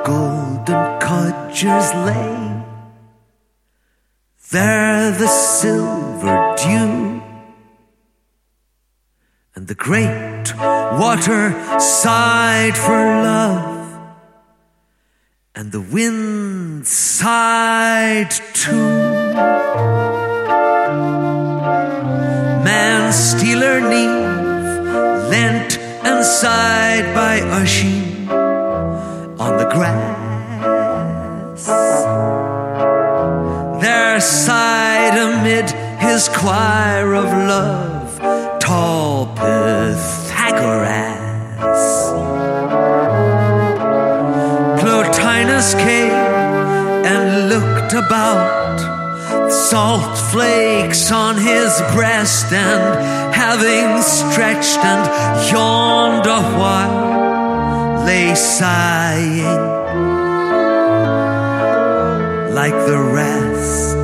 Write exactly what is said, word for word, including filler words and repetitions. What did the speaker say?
golden codgers lay. There the silver dew and the great water sighed for love, and the wind sighed too. Man Stealer Neve leant and sighed by Oisin on the grass. There sighed amid his choir of love tall Pythagoras. Plotinus came and looked about, salt flakes on his breast, and having stretched and yawned a while, lay sighing like the rest.